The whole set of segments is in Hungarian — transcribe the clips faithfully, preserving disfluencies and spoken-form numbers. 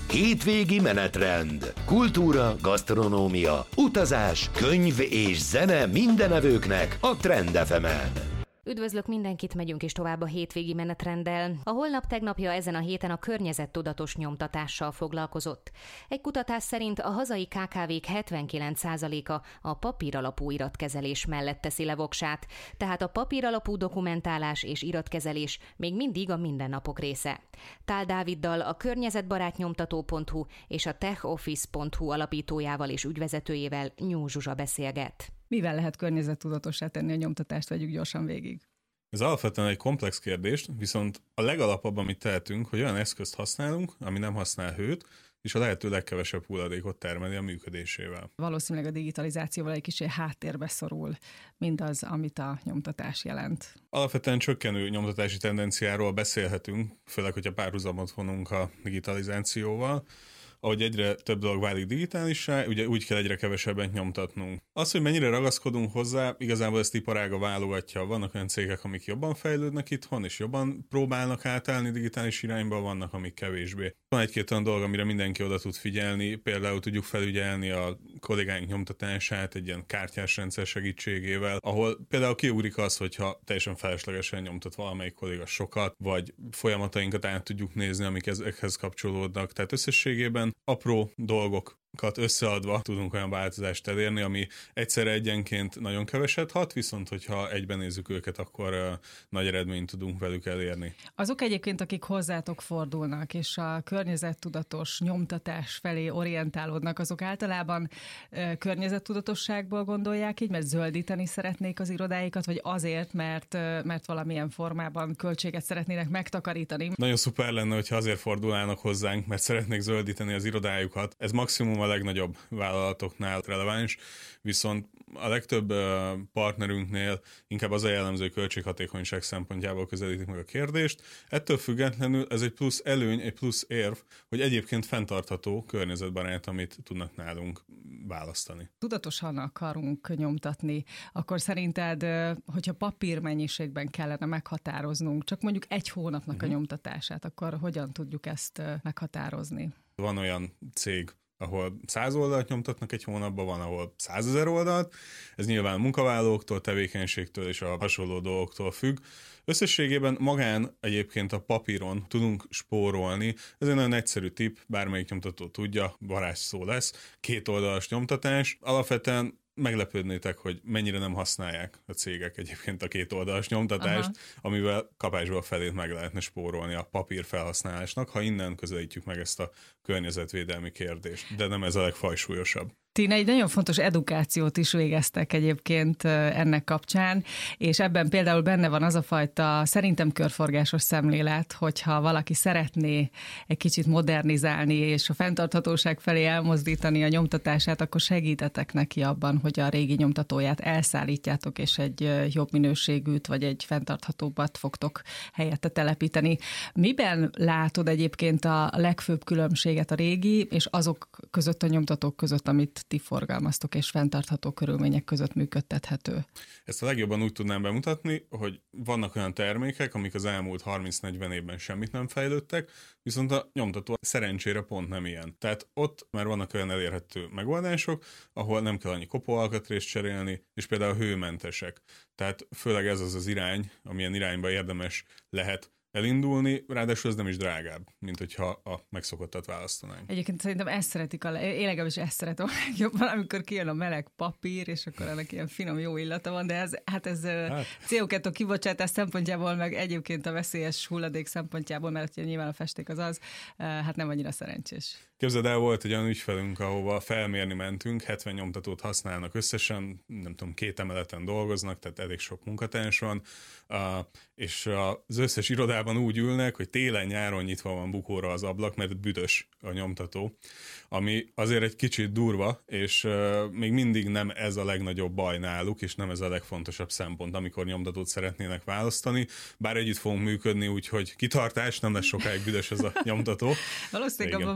Hétvégi menetrend. Kultúra, gasztronómia, utazás, könyv és zene mindenevőknek a Trend ef emen. Üdvözlök mindenkit, megyünk is tovább a hétvégi menetrenddel. A holnap tegnapja ezen a héten a környezettudatos nyomtatással foglalkozott. Egy kutatás szerint a hazai ká ká vék hetvenkilenc százaléka a papíralapú iratkezelés mellett teszi le voksát, tehát a papíralapú dokumentálás és iratkezelés még mindig a mindennapok része. Tál Dáviddal, a környezetbarátnyomtató pont hu és a techoffice pont hu alapítójával és ügyvezetőjével Nyúl Zsuzsa beszélget. Mivel lehet környezettudatossá tenni a nyomtatást, vegyük gyorsan végig. Ez alapvetően egy komplex kérdés, viszont a legalapabb, amit tehetünk, hogy olyan eszközt használunk, ami nem használ hőt, és a lehető legkevesebb hulladékot termeli a működésével. Valószínűleg a digitalizációval egy kicsit háttérbe szorul mindaz, amit a nyomtatás jelent. Alapvetően csökkenő nyomtatási tendenciáról beszélhetünk, főleg, hogyha párhuzamot vonunk a digitalizációval. Ahogy egyre több dolog válik digitálissá, ugye úgy kell egyre kevesebbet nyomtatnunk. Az, hogy mennyire ragaszkodunk hozzá, igazából ezt iparága válogatja. Vannak olyan cégek, amik jobban fejlődnek itthon, és jobban próbálnak átállni digitális irányba, vannak, amik kevésbé. Van egy-két olyan dolog, amire mindenki oda tud figyelni, például tudjuk felügyelni a kollégáink nyomtatását egy ilyen kártyás rendszer segítségével, ahol például kiugrik az, hogyha teljesen feleslegesen nyomtat valamelyik kolléga sokat, vagy folyamatainkat át tudjuk nézni, amik ezekhez kapcsolódnak. Tehát összességében apró dolgok összeadva tudunk olyan változást elérni, ami egyszerre egyenként nagyon keveset hat, viszont hogyha egyben nézzük őket, akkor uh, nagy eredményt tudunk velük elérni. Azok egyébként, akik hozzátok fordulnak, és a környezettudatos nyomtatás felé orientálódnak, azok általában uh, környezettudatosságból gondolják így, mert zöldíteni szeretnék az irodáikat, vagy azért, mert, uh, mert valamilyen formában költséget szeretnének megtakarítani. Nagyon szuper lenne, hogyha azért fordulnának hozzánk, mert szeretnék zöldíteni az irodájukat. Ez maximum a legnagyobb vállalatoknál releváns, viszont a legtöbb partnerünknél inkább az a jellemző, hogy költséghatékonyság szempontjából közelítik meg a kérdést. Ettől függetlenül ez egy plusz előny, egy plusz érv, hogy egyébként fenntartható környezetbarát, amit tudnak nálunk választani. Tudatosan akarunk nyomtatni, akkor szerinted, hogyha papírmennyiségben kellene meghatároznunk, csak mondjuk egy hónapnak uh-huh. a nyomtatását, akkor hogyan tudjuk ezt meghatározni? Van olyan cég, ahol száz oldalt nyomtatnak egy hónapban, van, ahol százezer oldalt. Ez nyilván a munkavállalóktól, tevékenységtől és a hasonló dolgoktól függ. Összességében magán egyébként a papíron tudunk spórolni. Ez egy nagyon egyszerű tipp, bármelyik nyomtató tudja, varázsszó lesz. Két oldalas nyomtatás. Alapvetően meglepődnétek, hogy mennyire nem használják a cégek egyébként a két oldalas nyomtatást, aha. amivel kapásból felét meg lehetne spórolni a papír felhasználásnak, ha innen közelítjük meg ezt a környezetvédelmi kérdést. De nem ez a legfajsúlyosabb. Ti egy nagyon fontos edukációt is végeztek egyébként ennek kapcsán, és ebben például benne van az a fajta szerintem körforgásos szemlélet, hogyha valaki szeretné egy kicsit modernizálni és a fenntarthatóság felé elmozdítani a nyomtatását, akkor segítetek neki abban, hogy a régi nyomtatóját elszállítjátok, és egy jobb minőségűt vagy egy fenntarthatóbbat fogtok helyette telepíteni. Miben látod egyébként a legfőbb különbséget a régi és azok között, a nyomtatók között, amit ti forgalmaztok és fenntartható körülmények között működtethető? Ezt a legjobban úgy tudnám bemutatni, hogy vannak olyan termékek, amik az elmúlt harminc-negyven évben semmit nem fejlődtek, viszont a nyomtató szerencsére pont nem ilyen. Tehát ott már vannak olyan elérhető megoldások, ahol nem kell annyi kopóalkatrészt cserélni, és például hőmentesek. Tehát főleg ez az az irány, amilyen irányba érdemes lehet elindulni, ráadásul ez nem is drágább, mint hogyha a megszokottat választanánk. Egyébként szerintem ezt szeretik, a, én legalábbis ezt szeretem jobban, amikor kijön a meleg papír, és akkor ennek ilyen finom jó illata van, de ez, hát ez hát. cé o kettő kibocsátás szempontjából, meg egyébként a veszélyes hulladék szempontjából, mert nyilván a festék az az, hát nem annyira szerencsés. Képzeld el, volt egy olyan ügyfelünk, ahova felmérni mentünk, hetven nyomtatót használnak összesen, nem tudom, két emeleten dolgoznak, tehát elég sok munkatárs van, és az összes irodában úgy ülnek, hogy télen-nyáron nyitva van bukóra az ablak, mert büdös a nyomtató, ami azért egy kicsit durva, és még mindig nem ez a legnagyobb baj náluk, és nem ez a legfontosabb szempont, amikor nyomtatót szeretnének választani, bár együtt fogunk működni, úgyhogy kitartás, nem lesz sokáig büdös ez a nyomtató. Valószínűleg abban van egy csomó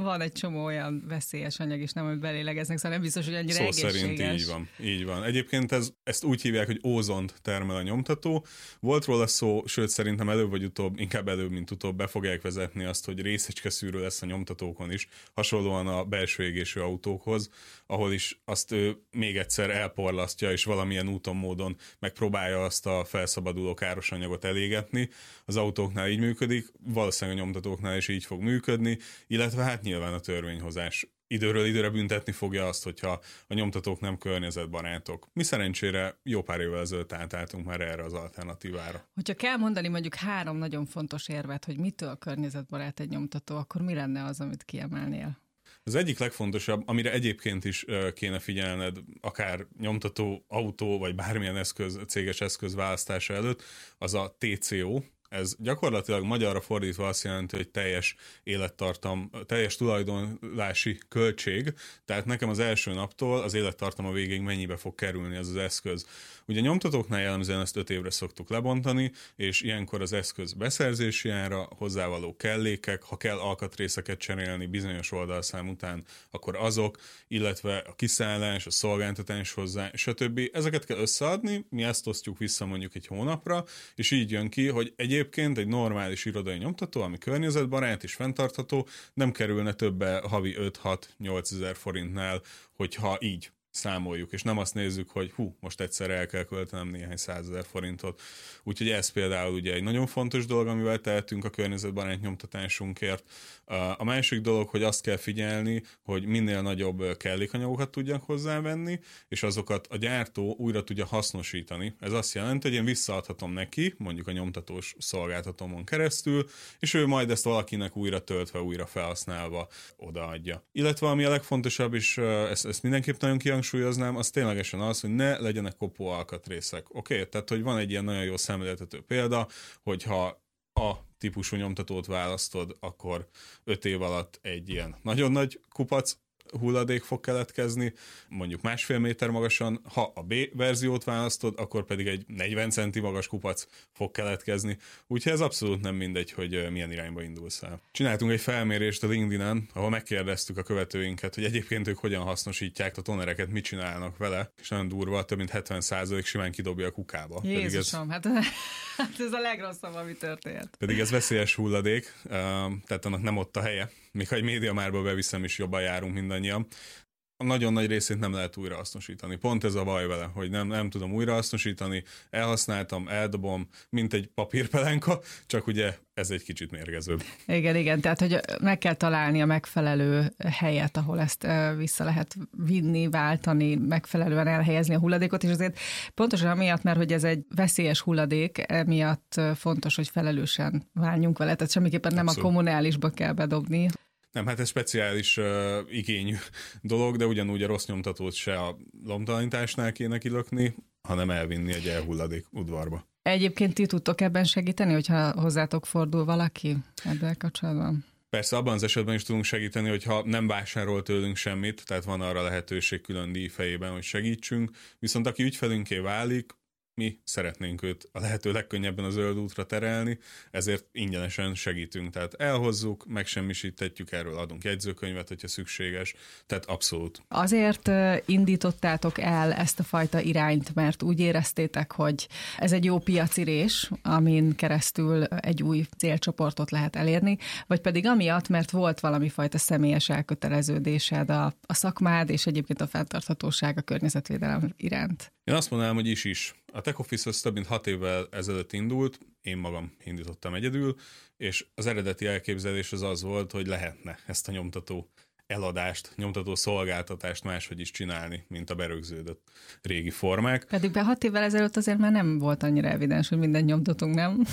csomó olyan veszélyes anyag is nem, amit belélegeznek, szóval nem biztos, hogy annyira Szó egészséges. szerint így van. Így van. Egyébként ez, ezt úgy hívják, hogy ózont termel a nyomtató. Volt róla szó, sőt szerintem előbb vagy utóbb, inkább előbb, mint utóbb be fogják vezetni azt, hogy részecskeszűrő lesz a nyomtatókon is, hasonlóan a belső égésű autókhoz, ahol is azt ő még egyszer elporlasztja, és valamilyen úton, módon megpróbálja azt a felszabaduló káros anyagot elégetni. Az autóknál így működik, valószínűleg a nyomtatóknál is így fog működni, illetve hát nyilván a törvényhozás időről időre büntetni fogja azt, hogyha a nyomtatók nem környezetbarátok. Mi szerencsére jó pár évvel ezelőtt átálltunk már erre az alternatívára. Hogyha kell mondani mondjuk három nagyon fontos érvet, hogy mitől környezetbarát egy nyomtató, akkor mi lenne az, amit kiemelnél? Az egyik legfontosabb, amire egyébként is kéne figyelned, akár nyomtató, autó, vagy bármilyen eszköz, céges eszköz választása előtt, az a té cé o. Ez gyakorlatilag magyarra fordítva azt jelenti, hogy teljes élettartam, teljes tulajdonlási költség, tehát nekem az első naptól az élettartama végéig mennyibe fog kerülni ez az eszköz. Ugye a nyomtatóknál jellemzően ezt öt évre szoktuk lebontani, és ilyenkor az eszköz beszerzési ára, hozzávaló kellékek, ha kell alkatrészeket cserélni bizonyos oldalszám után, akkor azok, illetve a kiszállás, a szolgáltatás hozzá, stb. Ezeket kell összeadni, mi ezt osztjuk vissza mondjuk egy hónapra, és így jön ki, hogy egyébként egy normális irodai nyomtató, ami környezetbarát és fenntartható, nem kerülne többe havi öt-hat-nyolc ezer forintnál, hogyha így számoljuk, és nem azt nézzük, hogy hú, most egyszer el kell költenem néhány százezer forintot. Úgyhogy ez például ugye egy nagyon fontos dolog, amivel tehetünk a környezetbarát nyomtatásunkért. A másik dolog, hogy azt kell figyelni, hogy minél nagyobb kellékanyagokat tudjak hozzávenni, és azokat a gyártó újra tudja hasznosítani. Ez azt jelenti, hogy én visszaadhatom neki, mondjuk a nyomtatós szolgáltatómon keresztül, és ő majd ezt valakinek újra töltve, újra felhasználva odaadja. Illetve ami a legfontosabb, és ezt, ezt mindenképp nagyon kihangsúlyoznám, az ténylegesen az, hogy ne legyenek kopó alkatrészek. Oké? Okay? Tehát, hogy van egy ilyen nagyon jó szemléltető példa, hogyha a típusú nyomtatót választod, akkor öt év alatt egy ilyen nagyon nagy kupac hulladék fog keletkezni, mondjuk másfél méter magasan, ha a B verziót választod, akkor pedig egy negyven centi magas kupac fog keletkezni. Úgyhogy ez abszolút nem mindegy, hogy milyen irányba indulsz el. Csináltunk egy felmérést a LinkedIn-en, ahol megkérdeztük a követőinket, hogy egyébként ők hogyan hasznosítják a tonereket, mit csinálnak vele, és nagyon durva, több mint hetven százalék simán kidobja a kukába. Jézusom, ez... hát, hát ez a legrosszabb, ami történt. Pedig ez veszélyes hulladék, tehát annak nem ott a helye. Még ha egy médiamárba beviszem, is jobban járunk mindannyian. A nagyon nagy részét nem lehet újrahasznosítani. Pont ez a baj vele, hogy nem, nem tudom újrahasznosítani, elhasználtam, eldobom, mint egy papírpelenka, csak ugye ez egy kicsit mérgezőbb. Igen, igen, tehát hogy meg kell találni a megfelelő helyet, ahol ezt vissza lehet vinni, váltani, megfelelően elhelyezni a hulladékot, és azért pontosan amiatt, mert hogy ez egy veszélyes hulladék, emiatt fontos, hogy felelősen bánjunk vele, tehát semmiképpen nem Abszolút. A kommunálisba kell bedobni. Nem, hát ez speciális uh, igényű dolog, de ugyanúgy a rossz nyomtatót se a lomtalanításnál kéne kilökni, hanem elvinni egy elhulladék udvarba. Egyébként ti tudtok ebben segíteni, hogyha hozzátok fordul valaki ebben kapcsolatban? Persze abban az esetben is tudunk segíteni, hogyha nem vásárol tőlünk semmit, tehát van arra lehetőség külön díj fejében, hogy segítsünk, viszont aki ügyfelünké válik, mi szeretnénk őt a lehető legkönnyebben a zöld útra terelni, ezért ingyenesen segítünk. Tehát elhozzuk, megsemmisítetjük, erről adunk jegyzőkönyvet, hogyha szükséges, tehát abszolút. Azért indítottátok el ezt a fajta irányt, mert úgy éreztétek, hogy ez egy jó piacirés, amin keresztül egy új célcsoportot lehet elérni, vagy pedig amiatt, mert volt valami fajta személyes elköteleződésed a, a szakmád, és egyébként a fenntarthatóság, a környezetvédelem iránt? Én azt mondanám, hogy is is. A Tech Office az több mint hat évvel ezelőtt indult, én magam indítottam egyedül, és az eredeti elképzelés az az volt, hogy lehetne ezt a nyomtató eladást, nyomtató szolgáltatást máshogy is csinálni, mint a berögződött régi formák. Pedig be hat évvel ezelőtt azért már nem volt annyira evidens, hogy minden nyomtatunk, nem?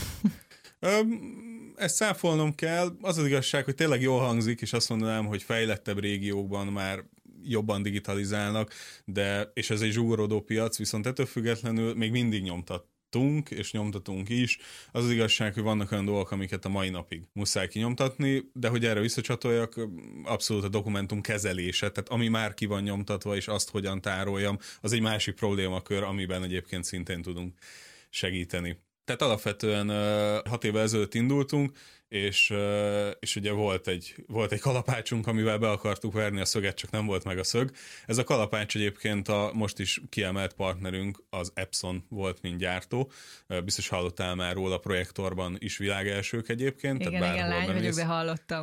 Ezt száfolnom kell. Az az igazság, hogy tényleg jól hangzik, és azt mondanám, hogy fejlettebb régiókban már jobban digitalizálnak, de, és ez egy zsugorodó piac, viszont ettől függetlenül még mindig nyomtattunk, és nyomtatunk is. Az az igazság, hogy vannak olyan dolgok, amiket a mai napig muszáj kinyomtatni, de hogy erre visszacsatoljak, abszolút a dokumentum kezelése, tehát ami már ki van nyomtatva, és azt hogyan tároljam, az egy másik problémakör, amiben egyébként szintén tudunk segíteni. Tehát alapvetően hat évvel ezelőtt indultunk, és, és ugye volt egy, volt egy kalapácsunk, amivel be akartuk verni a szöget, csak nem volt meg a szög. Ez a kalapács egyébként a most is kiemelt partnerünk, az Epson volt, mint gyártó. Biztos hallottál már róla, a projektorban is világelsők egyébként. Igen, tehát igen, lány vagyok, de hallottam.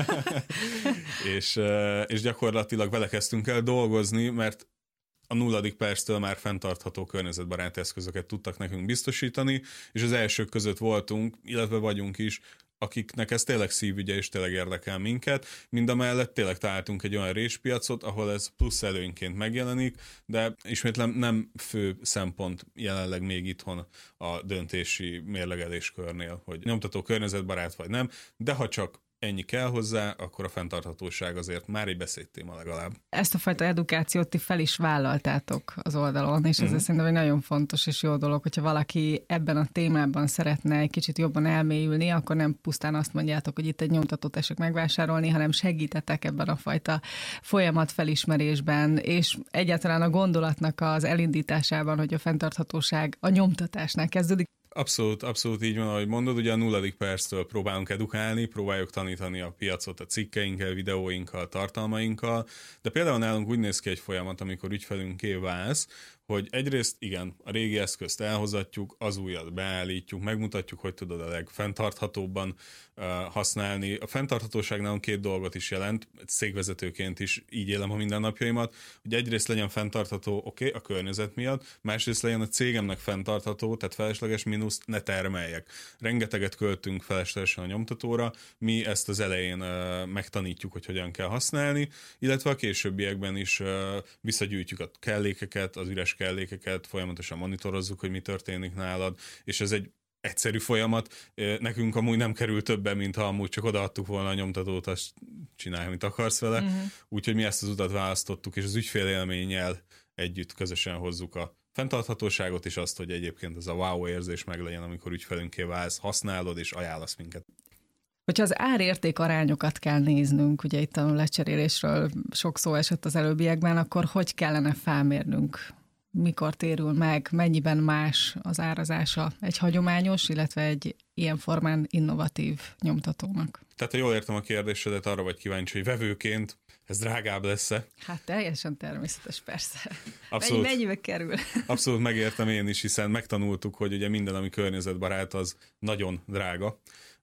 és, és gyakorlatilag vele kezdtünk el dolgozni, mert a nulladik perctől már fenntartható környezetbarát eszközöket tudtak nekünk biztosítani, és az elsők között voltunk, illetve vagyunk is, akiknek ez tényleg szívügye és tényleg érdekel minket. Mindamellett tényleg találtunk egy olyan réspiacot, ahol ez plusz előnyként megjelenik, de ismétlem nem fő szempont jelenleg még itthon a döntési mérlegeléskörnél, hogy nyomtató környezetbarát vagy nem, de ha csak ennyi kell hozzá, akkor a fenntarthatóság azért már egy beszédtéma legalább. Ezt a fajta edukációt ti fel is vállaltátok az oldalon, és ez uh-huh. szerintem egy nagyon fontos és jó dolog, hogyha valaki ebben a témában szeretne egy kicsit jobban elmélyülni, akkor nem pusztán azt mondjátok, hogy itt egy nyomtatót tessék megvásárolni, hanem segítetek ebben a fajta folyamat felismerésben, és egyáltalán a gondolatnak az elindításában, hogy a fenntarthatóság a nyomtatásnál kezdődik. Abszolút, abszolút így van, ahogy mondod, ugye a nulladik perctől próbálunk edukálni, próbáljuk tanítani a piacot a cikkeinkkel, videóinkkal, tartalmainkkal, de például nálunk úgy néz ki egy folyamat, amikor ügyfelünké válsz, hogy egyrészt igen, a régi eszközt elhozatjuk, az újat beállítjuk, megmutatjuk, hogy tudod a legfenntarthatóbban uh, használni. A fenntarthatóság nálunk két dolgot is jelent, cégvezetőként is így élem a mindennapjaimat, hogy egyrészt legyen fenntartható, oké, okay, a környezet miatt, másrészt legyen a cégemnek fenntartható, tehát felesleges mínuszt ne termeljek. Rengeteget költünk feleslegesen a nyomtatóra, mi ezt az elején uh, megtanítjuk, hogy hogyan kell használni, illetve a későbbiekben is uh, visszagyűjtjük a kellékeket, az üres kellékeket, folyamatosan monitorozzuk, hogy mi történik nálad, és ez egy egyszerű folyamat. Nekünk amúgy nem kerül többen, mint ha amúgy csak odaadtuk volna a nyomtatót, azt csinálj, amit akarsz vele. Uh-huh. Úgyhogy mi ezt az utat választottuk, és az ügyfélélménnyel együtt közösen hozzuk a fenntarthatóságot, és azt, hogy egyébként ez a wow érzés meglegyen, amikor ügyfelünké válsz, használod, és ajánlasz minket. Hogyha az ár-érték arányokat kell néznünk, ugye itt a lecserélésről sok szó esett az előbbiekben, akkor hogy kellene felmérnünk? Mikor térül meg, mennyiben más az árazása egy hagyományos, illetve egy ilyen formán innovatív nyomtatónak? Tehát, ha jól értem a kérdésedet, arra vagy kíváncsi, hogy vevőként ez drágább lesz-e? Hát teljesen természetes, persze. Abszolút, Mennyi, mennyibe kerül? Abszolút megértem én is, hiszen megtanultuk, hogy ugye minden, ami környezetbarát, az nagyon drága.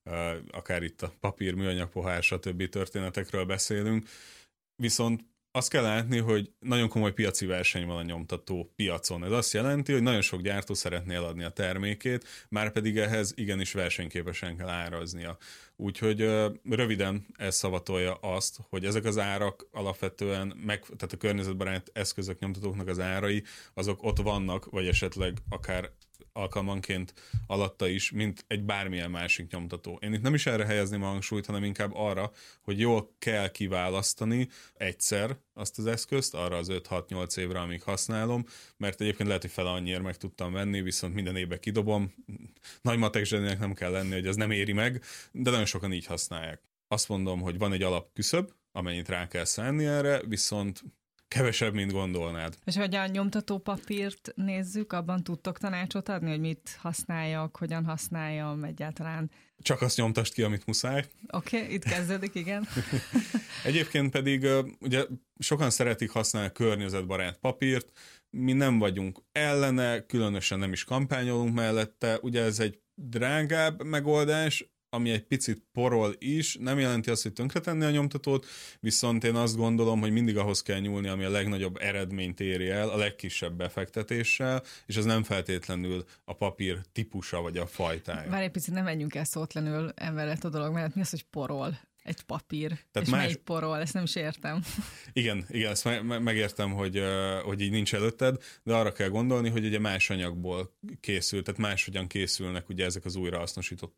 Akár itt a papír, műanyag, pohár, stb. Történetekről beszélünk. Viszont azt kell látni, hogy nagyon komoly piaci verseny van a nyomtató piacon. Ez azt jelenti, hogy nagyon sok gyártó szeretné eladni a termékét, már pedig ehhez igenis versenyképesen kell áraznia. Úgyhogy röviden ez szavatolja azt, hogy ezek az árak alapvetően, meg, tehát a környezetbarát eszközök, nyomtatóknak az árai, azok ott vannak, vagy esetleg akár alkalmanként alatta is, mint egy bármilyen másik nyomtató. Én itt nem is erre helyezném a hangsúlyt, hanem inkább arra, hogy jól kell kiválasztani egyszer azt az eszközt, arra az öt-hat-nyolc évre, amíg használom, mert egyébként lehet, hogy fele annyiért meg tudtam venni, viszont minden évben kidobom. Nagy matek zseninek nem kell lenni, hogy ez nem éri meg, de nagyon sokan így használják. Azt mondom, hogy van egy alapküszöb, amennyit rá kell szánni erre, viszont kevesebb, mint gondolnád. És hogy a nyomtató papírt nézzük, abban tudtok tanácsot adni, hogy mit használjak, hogyan használjam egyáltalán? Csak azt nyomtasd ki, amit muszáj. Oké, okay, itt kezdődik, igen. Egyébként pedig ugye sokan szeretik használni környezetbarát papírt, mi nem vagyunk ellene, különösen nem is kampányolunk mellette, ugye ez egy drágább megoldás, ami egy picit porol is, nem jelenti azt, hogy tönkretenni a nyomtatót, viszont én azt gondolom, hogy mindig ahhoz kell nyúlni, ami a legnagyobb eredményt éri el, a legkisebb befektetéssel, és az nem feltétlenül a papír típusa vagy a fajtája. Már egy picit nem menjünk el szótlenül emellett a dolog mellett. Mi az, hogy porol egy papír? Tehát és más... melyik porol? Ezt nem is értem. Igen, igen, ezt me- megértem, hogy, hogy így nincs előtted, de arra kell gondolni, hogy ugye más anyagból készül, tehát máshogyan készülnek ugye ezek az újrahasznosított papírok,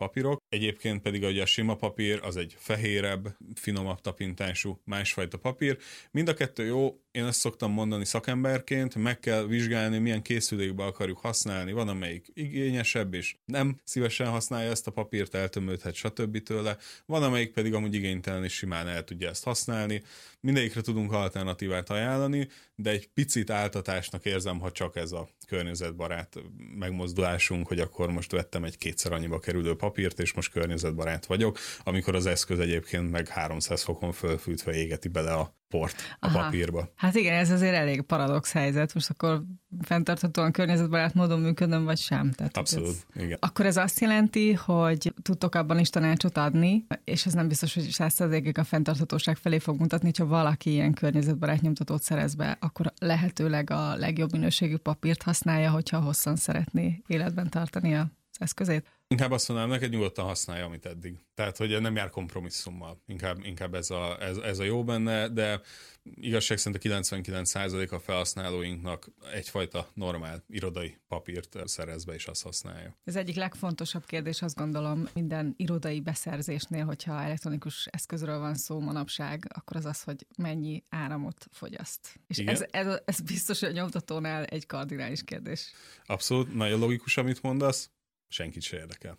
Egyébként pedig ugye a sima papír az egy fehérebb, finomabb tapintású, másfajta papír. Mind a kettő jó, én ezt szoktam mondani szakemberként, meg kell vizsgálni, milyen készülékbe akarjuk használni. Van, amelyik igényesebb, és nem szívesen használja ezt a papírt, eltömődhet, stb. Tőle. Van, amelyik pedig amúgy igénytelen és simán el tudja ezt használni. Mindegyikre tudunk alternatívát ajánlani, de egy picit áltatásnak érzem, ha csak ez a környezetbarát megmozdulásunk, hogy akkor most vettem egy kétszer annyiba kerülő papírt, és most környezetbarát vagyok, amikor az eszköz egyébként meg háromszáz fokon fölfűtve égeti bele a port a Aha. papírba. Hát igen, ez azért elég paradox helyzet. Most akkor fenntarthatóan környezetbarát módon működöm, vagy sem? Tehát, Abszolút, ez... igen. Akkor ez azt jelenti, hogy tudtok abban is tanácsot adni, és ez nem biztos, hogy száz százalékig a fenntarthatóság felé fog mutatni, ha valaki ilyen környezetbarát nyomtatót szerez be, akkor lehetőleg a legjobb minőségű papírt használja, hogyha hosszan szeretné életben tartani az eszközét. Inkább azt mondanám, neked nyugodtan használja, amit eddig. Tehát, hogy nem jár kompromisszummal. Inkább, inkább ez, a, ez, ez a jó benne, de igazság szerint a kilencvenkilenc százalék a felhasználóinknak egyfajta normál irodai papírt szerez be, és azt használja. Ez egyik legfontosabb kérdés, azt gondolom, minden irodai beszerzésnél, hogyha elektronikus eszközről van szó manapság, akkor az az, hogy mennyi áramot fogyaszt. És ez, ez, ez biztos, hogy a nyomtatónál egy kardinális kérdés. Abszolút, nagyon logikus, amit mondasz. Senkit se érdekel.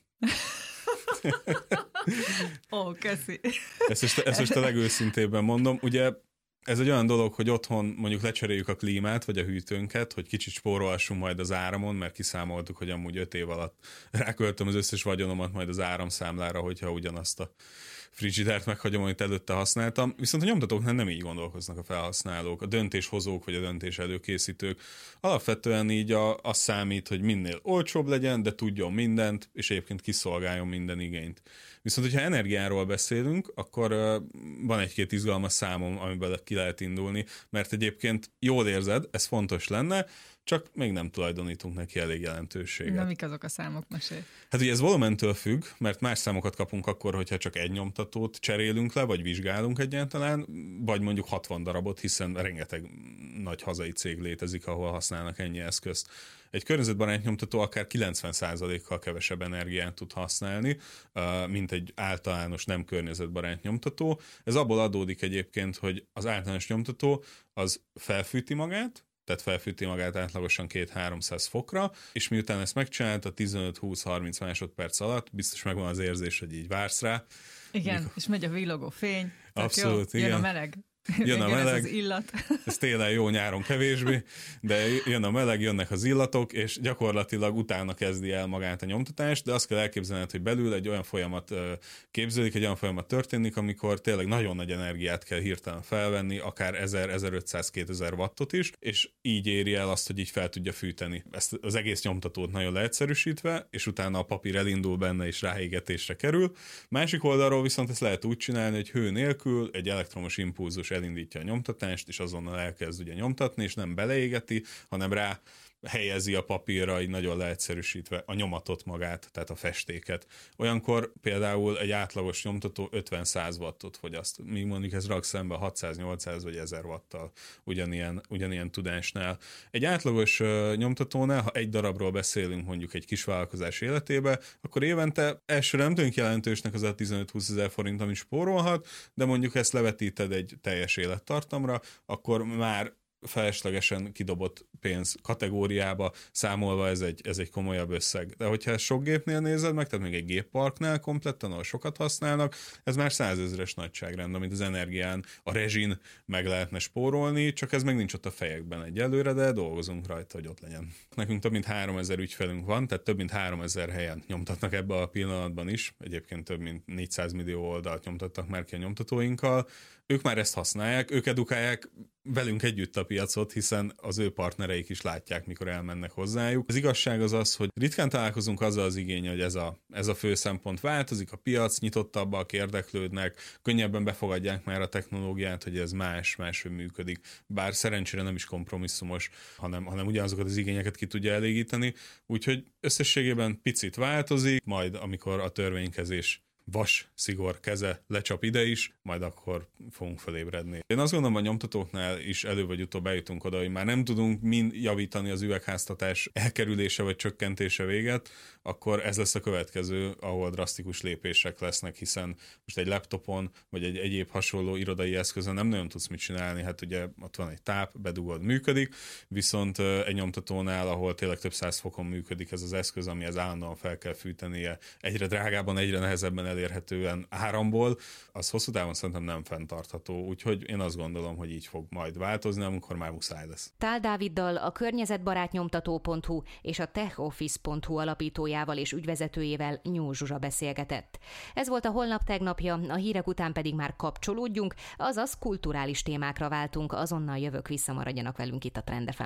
Ó, oh, köszi. Ezt most, ezt most a legőszintébben mondom. Ugye ez egy olyan dolog, hogy otthon mondjuk lecseréljük a klímát, vagy a hűtőnket, hogy kicsit spórolhassunk majd az áramon, mert kiszámoltuk, hogy amúgy öt év alatt ráköltöm az összes vagyonomat majd az áramszámlára, hogyha ugyanazt a frigidert meghagyom, amit előtte használtam. Viszont a nyomtatóknál nem így gondolkoznak a felhasználók, a döntéshozók vagy a döntés előkészítők. Alapvetően így a, az számít, hogy minél olcsóbb legyen, de tudjon mindent, és egyébként kiszolgáljon minden igényt. Viszont, hogyha energiáról beszélünk, akkor uh, van egy-két izgalmas számom, amiből ki lehet indulni, mert egyébként jól érzed, ez fontos lenne, csak még nem tulajdonítunk neki elég jelentőséget. Na, mik azok a számok, mesélj? Hát ugye ez volumentől függ, mert más számokat kapunk akkor, hogyha csak egy nyomtatót cserélünk le, vagy vizsgálunk egyáltalán, vagy mondjuk hatvan darabot, hiszen rengeteg nagy hazai cég létezik, ahol használnak ennyi eszközt. Egy környezetbarát nyomtató akár kilencven százalékkal kevesebb energiát tud használni, mint egy általános nem környezetbarát nyomtató. Ez abból adódik egyébként, hogy az általános nyomtató az felfűti magát, tehát felfűti magát átlagosan két-háromszáz fokra, és miután ezt megcsinált, a tizenöt-húsz-harminc másodperc alatt biztos megvan az érzés, hogy így vársz rá. Igen, mikor... és megy a villogó fény. Abszolút, jó, igen. Jön a meleg. Jön a meleg, ez az illat. Ez télen jó, nyáron kevésbé, de jön a meleg, jönnek az illatok, és gyakorlatilag utána kezdi el magát a nyomtatást, de azt kell elképzelned, hogy belül egy olyan folyamat képződik, egy olyan folyamat történik, amikor tényleg nagyon nagy energiát kell hirtelen felvenni, akár ezer-ezerötszáz-kétezer wattot is, és így éri el azt, hogy így fel tudja fűteni ezt az egész nyomtatót nagyon leegyszerűsítve, és utána a papír elindul benne, és ráégetésre kerül. Másik oldalról viszont ezt lehet úgy csinálni, hogy hő nélkül egy elektromos impulzus elindítja a nyomtatást, és azonnal elkezd ugye nyomtatni, és nem beleégeti, hanem rá helyezi a papírra, így nagyon leegyszerűsítve a nyomatot magát, tehát a festéket. Olyankor például egy átlagos nyomtató ötven-száz wattot fogyaszt, míg mondjuk ez rak szembe hatszáz-nyolcszáz vagy ezer watttal ugyanilyen, ugyanilyen tudásnál. Egy átlagos uh, nyomtatónál, ha egy darabról beszélünk mondjuk egy kisvállalkozás életébe, akkor évente elsőre nem tűnik jelentősnek az a tizenöt-húsz ezer forint, amit spórolhat, de mondjuk ezt levetíted egy teljes élettartamra, akkor már feleslegesen kidobott pénz kategóriába számolva ez egy, ez egy komolyabb összeg. De hogyha ezt sok gépnél nézed meg, tehát még egy gépparknál kompletten, ahol sokat használnak, ez már százezres nagyságrend, amit az energián, a rezsin meg lehetne spórolni, csak ez meg nincs ott a fejekben egyelőre, de dolgozunk rajta, hogy ott legyen. Nekünk több mint háromezer ügyfelünk van, tehát több mint háromezer helyen nyomtatnak ebbe a pillanatban is, egyébként több mint négyszáz millió oldalt nyomtattak már ki a nyomtatóinkkal. Ők már ezt használják, ők edukálják velünk együtt a piacot, hiszen az ő partnereik is látják, mikor elmennek hozzájuk. Az igazság az az, hogy ritkán találkozunk azzal az igény, hogy ez a, ez a fő szempont változik, a piac nyitottabbak, érdeklődnek, könnyebben befogadják már a technológiát, hogy ez más, máshogy működik. Bár szerencsére nem is kompromisszumos, hanem, hanem ugyanazokat az igényeket ki tudja elégíteni. Úgyhogy összességében picit változik, majd amikor a törvénykezés vas szigor keze lecsap ide is, majd akkor fogunk fölébredni. Én azt gondolom, a nyomtatóknál is elő vagy utóbb eljutunk oda, hogy már nem tudunk mind javítani az üvegháztatás elkerülése vagy csökkentése véget, akkor ez lesz a következő, ahol drasztikus lépések lesznek, hiszen most egy laptopon vagy egy egyéb hasonló irodai eszközön nem nagyon tudsz mit csinálni, hát ugye ott van egy táp, bedugod, működik, viszont egy nyomtatónál, ahol tényleg több száz fokon működik ez az eszköz, amihez állandóan fel kell fűtenie, egyre drágában, egyre nehezebben elérhetően áramból, az hosszú távon szerintem nem fenntartható, úgyhogy én azt gondolom, hogy így fog majd változni, amikor már muszáj lesz. Tál Dáviddal, a környezetbarátnyomtató pont hu és a techoffice pont hu alapítójával és ügyvezetőjével Nyúl Zsuzsa beszélgetett. Ez volt a Holnap tegnapja, a hírek után pedig már kapcsolódjunk, azaz kulturális témákra váltunk, azonnal jövök vissza, maradjanak velünk itt a Trend ef em.